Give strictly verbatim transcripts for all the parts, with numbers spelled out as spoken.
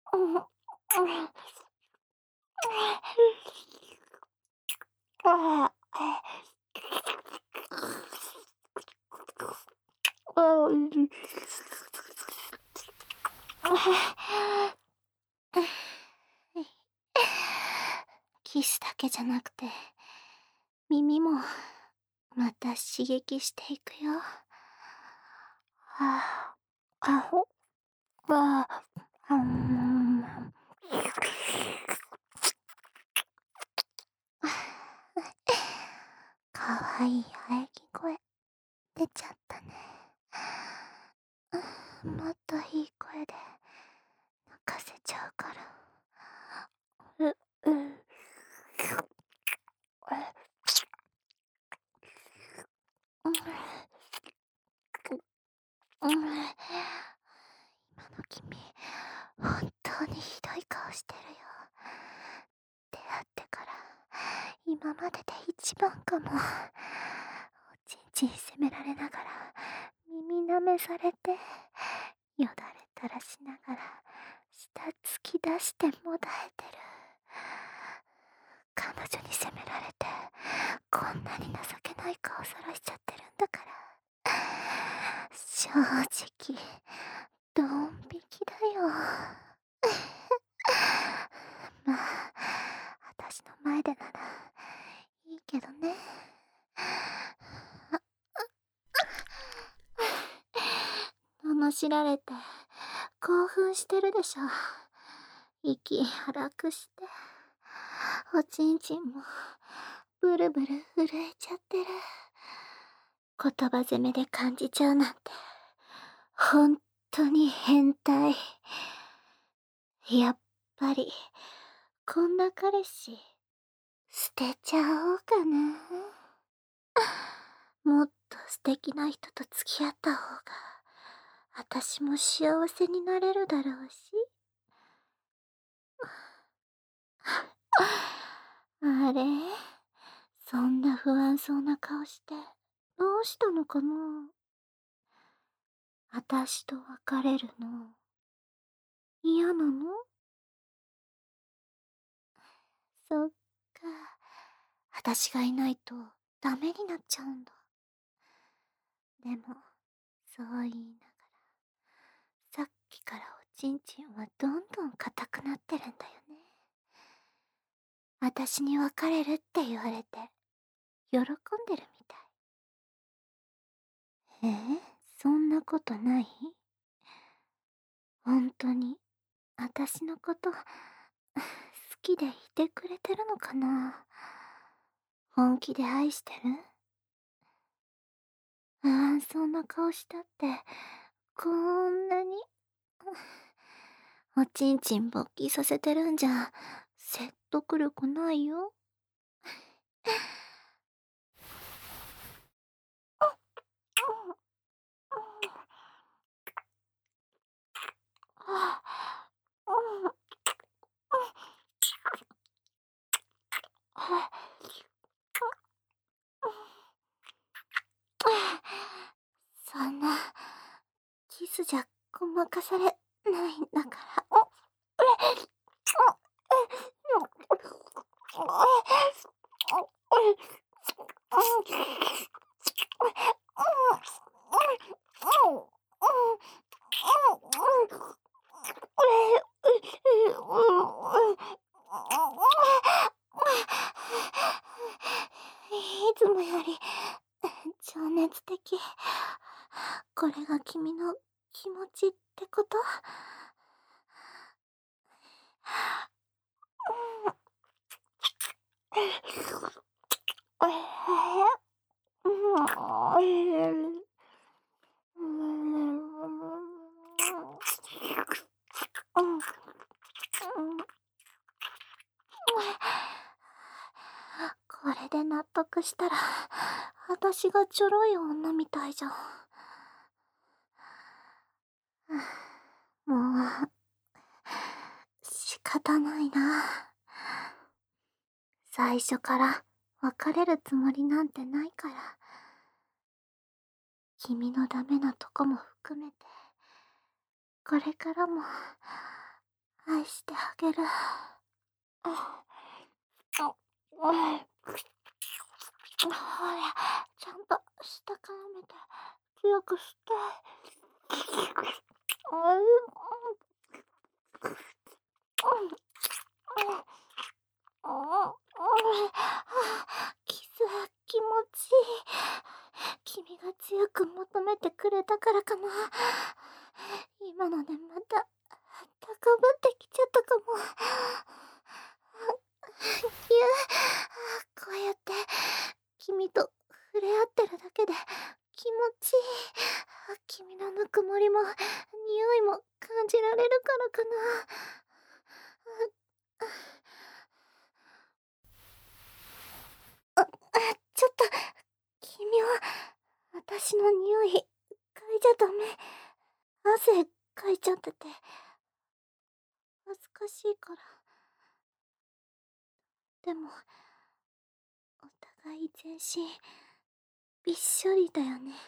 キスだけじゃなくて、耳もまた刺激していくよ。はあ、あほ、あ、うん。かわいい喘ぎ声出ちゃったね。もっといい声で泣かせちゃうから。う、う、今の君、本当にひどい顔してるよ。出会ってから今までで一番かも。おちんちん責められながら耳舐めされて、よだれ垂らしながら舌突き出してもだえてる。彼女に責められてこんなに情けない顔さらしちゃってるんだから、正直ドン引きだよ。まあ、私の前でならいいけどね。罵られて興奮してるでしょ。息荒くして、おちんちんもブルブル震えちゃってる。言葉攻めで感じちゃうなんて、ほんとに変態。やっぱりこんな彼氏捨てちゃおうかな。もっと素敵な人と付き合った方が私も幸せになれるだろうし。あれ、そんな不安そうな顔してどうしたのかな。私と別れるの嫌なの？そっか、私がいないとダメになっちゃうんだ。でもそう言いながら、さっきからおちんちんはどんどん硬くなってるんだよね。私に別れるって言われて喜んでるみたい。えー、そんなことない？本当に私のこと好きでいてくれてるのかな。本気で愛してる？不安そうな顔したってこんなにおちんちん勃起させてるんじゃ説得力ないよ。そんなキスじゃごまかされないんだから。いつもより情熱的。これが君の気持ちってこと？これで納得したら私がちょろい女みたいじゃん。もう仕方ないな。最初から別れるつもりなんてないから。君のダメなとこも含めてこれからも愛してあげる。ほら、ちゃんと下からめて強くして。キス気持ちいい。君が強く求めてくれたからかな。今のでまた高ぶってきちゃったかも。ぎゅう、こうやって君と触れ合ってるだけで気持ちいい。君のぬくもりも匂いも感じられるからかな。あ、ちょっと君は私の匂い嗅いじゃダメ。汗かいちゃってて恥ずかしいから。でもお互い全身びっしょりだよね。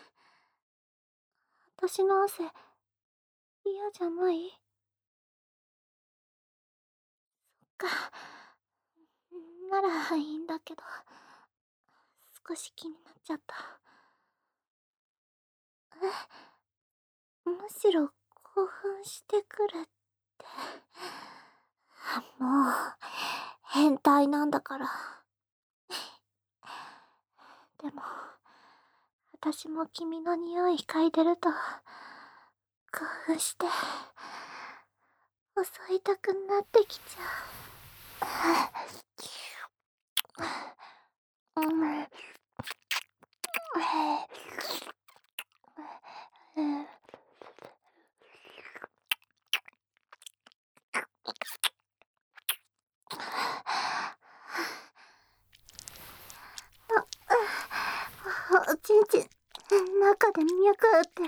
私の汗嫌じゃない？そっか、ならいいんだけど、少し気になっちゃった。え、むしろ興奮してくるって。もう変態なんだから。でも私も君の匂い嗅いでると興奮して襲いたくなってきちゃう。うん、おちんちん中で脈打ってる。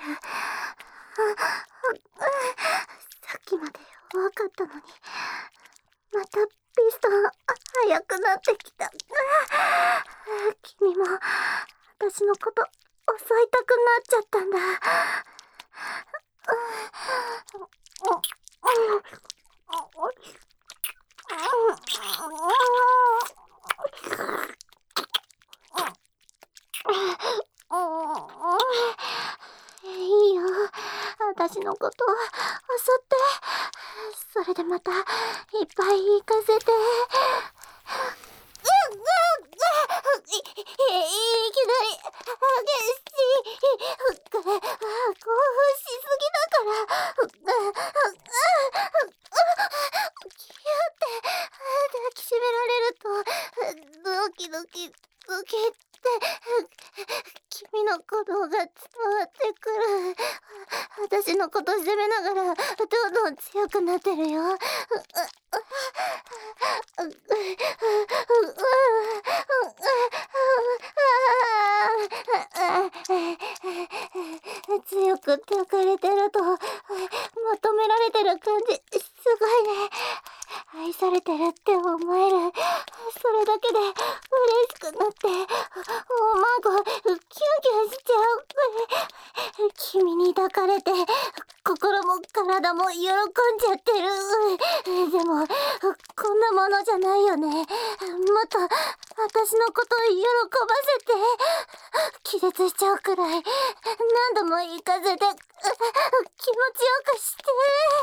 さっきまで弱かったのにまたピストン速くなってきた。君も私のこと襲いたくなっちゃったんだ。いいよ、私のこと襲って。それでまたいっぱい行かせて。いきなり激しい。興奮しすぎだから。キューって抱きしめられるとドキドキドキって君の鼓動が伝わってくる。私のこと責めながらどんどん強くなってるよ。強く抱かれてると求められてる感じすごいね。愛されてるって思える。それだけで嬉しくなっておまごキュンキュンしちゃう。君に抱かれて心も体も喜んじゃってる。でもこんなものじゃないよね。もっと私のことを喜ばせて。気絶しちゃうくらい何度も行かせて気持ちよくして。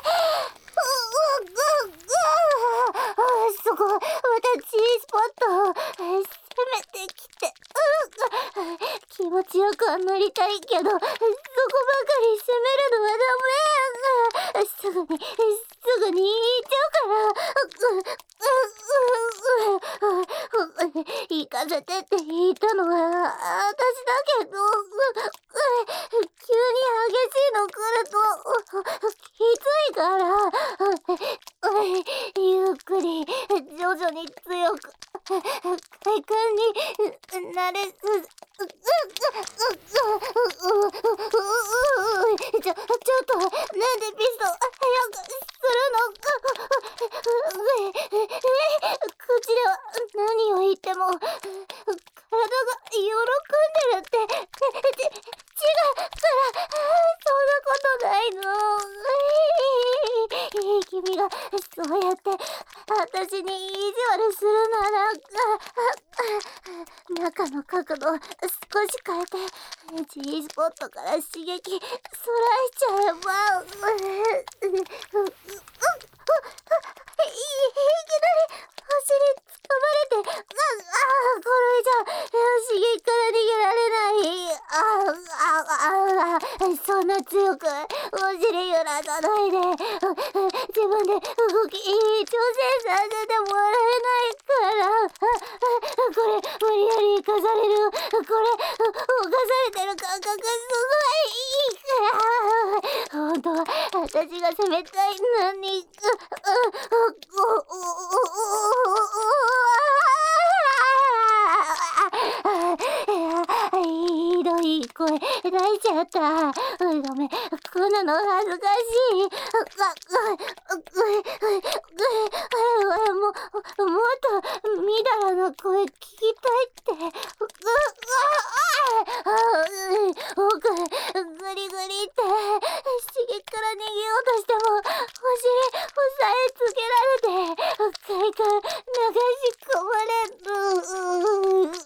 そこまた G スポットを攻めてきて。気持ちよくはなりたいけどそこばかり攻めるのはダメ。すぐにすぐに行っちゃうから。行かせてって言ったのは私だけど急に激しいの来るときついから、ゆっくり徐々に強く快感になれすちょ、ちょっとなんでピストン早くするの。こちらは何を言っても体が喜んでるってち違うからそんなことないの。君がそうやって私に意地悪するなら、中の角度少し変えて G スポットから刺激そらしちゃえば、いきなりお尻つかまれて、ああこれじゃ刺激から逃げられない。ああああそんな強くお尻揺らさないで、自分で動き調整させてもらえないから。これ無理やり生かされる、これ犯されてる感覚すごいいいから。本当は私が責めたいのに。ひどい声出しちゃった。ごめん、こんなの恥ずかしい。ももっとみだらな声聞きたいって。奥グリグリって刺激から逃げようとしてもお尻押さえつけられて快感流し込まれる。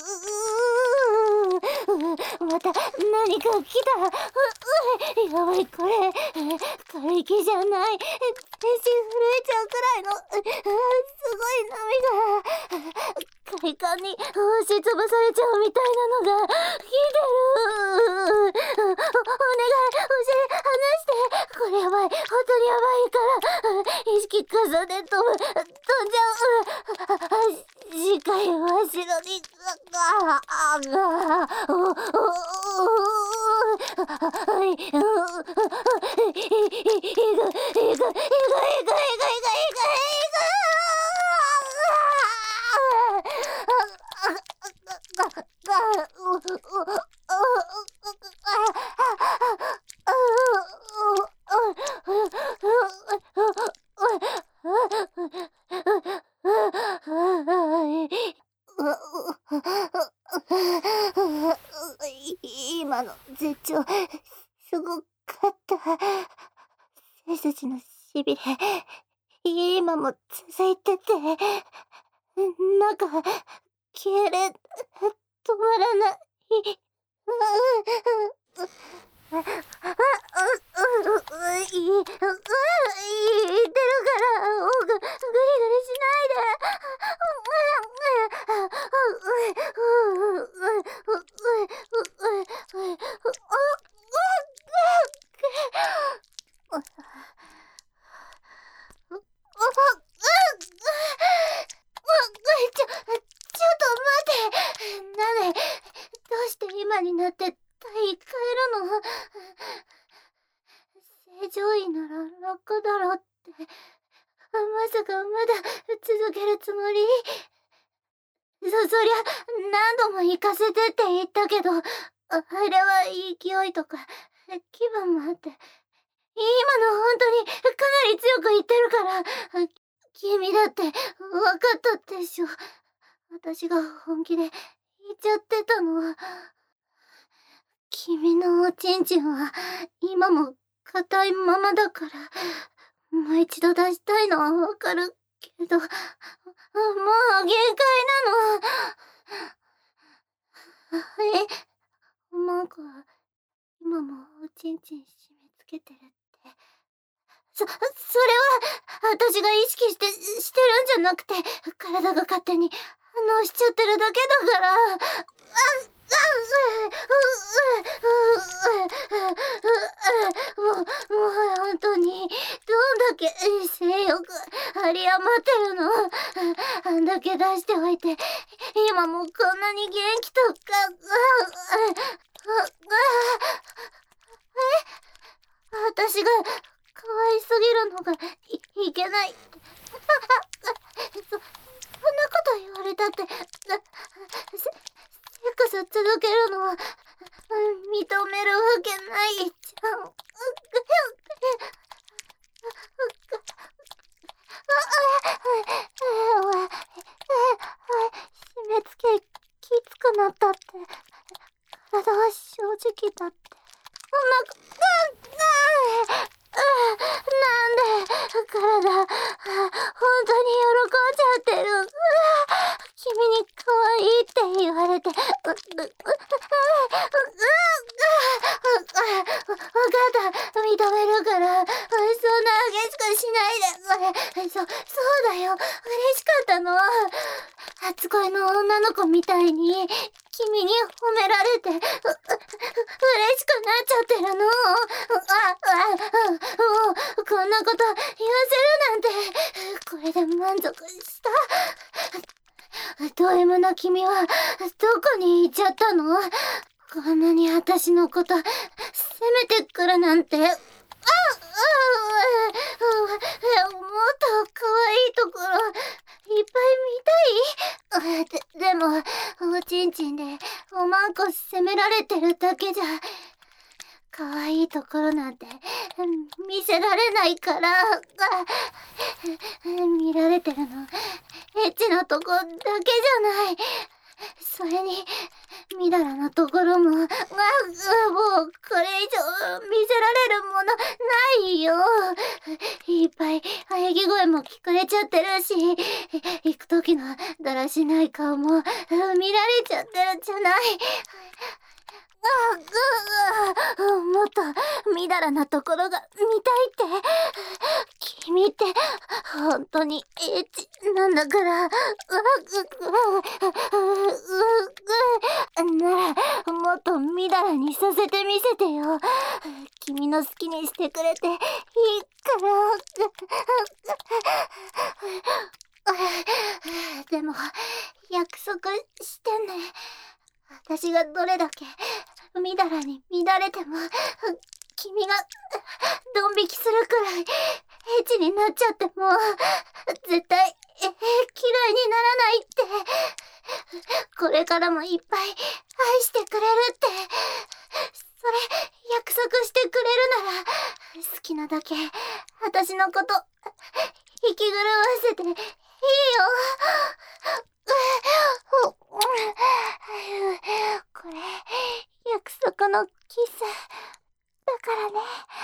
また何か来た。やばい、これ軽い気じゃない。全身震えちゃうくらいのすごい波が快感に押しつぶされちゃうみたいなのが来てる。お願い、お尻離して。これやばい、本当にやばいから意識重ね飛ぶ飛んじゃう。次回は後ろにあああおおおはいいくいくいくいくいくいくいくいくいく今の絶頂すごかった。背筋のしびれ今も続いてて、なんか痙攣止まらない。言ってるからグリグリしないで。ちょ、ちょっと待って。なね、どうして今になって体変えるの？正常位なら楽だろって。まさかまだ続けるつもり？そ、そりゃ何度も行かせてって言ったけど、あれは勢いとか気分もあって、今の本当にかなり強く言ってるから、君だって分かったでしょ。私が本気で言っちゃってたのは。君のおちんちんは今も硬いままだから、もう一度出したいのはわかるけど、もう限界なの。え、なんか今もおちんちん締め付けてるって。そ、それは私が意識してしてるんじゃなくて、体が勝手に反応しちゃってるだけだから。もう、もう本当にどんだけ性欲有り余ってるの。あんだけ出しておいて今もこんなに元気とか。え、私が可愛すぎるのが い, いけないそ, そんなこと言われたって、セックス続けるのは認めるわけないじゃん。締め付けきつくなったって。体は正直だって。な、な、なんで体、本当に喜んじゃってる。君に可愛いって言われて、う、う、う、う、う、う、う、わかった、認めるから、そんな激しくしないで。そ、そうだよ、嬉しかったの。初恋の女の子みたいに、君に褒められて、う、う、嬉しくなっちゃってるの。あ、あ、もう、こんなこと言わせるなんて、これで満足した。ド M の君は、どこに行っちゃったの？こんなに私のこと、責めてくるなんて。あ、あ、あ、もっと可愛いところ、いっぱい見たい？で、でも、おちんちんで、おまんこ責められてるだけじゃ、可愛いところなんて、見せられないから、見られてるの、エッチなとこだけじゃない。それに、みだらなところも、あ、もう、これ以上見せられるものないよ。いっぱい喘ぎ声も聞こえちゃってるし、行く時のだらしない顔も見られちゃってるじゃない。あ、う、う、もっとみだらなところが見たいって。君って本当にエッチなんだから。う、う、う、う、ならもっとみだらにさせてみせてよ。君の好きにしてくれていいから。でも約束してね。私がどれだけみだらに乱れても、君がドン引きするくらいエッチになっちゃっても、絶対え嫌いにならないって。これからもいっぱい愛してくれるって。それ約束してくれるなら、好きなだけ私のこと引き狂わせていいよ。これ約束のキスだからね。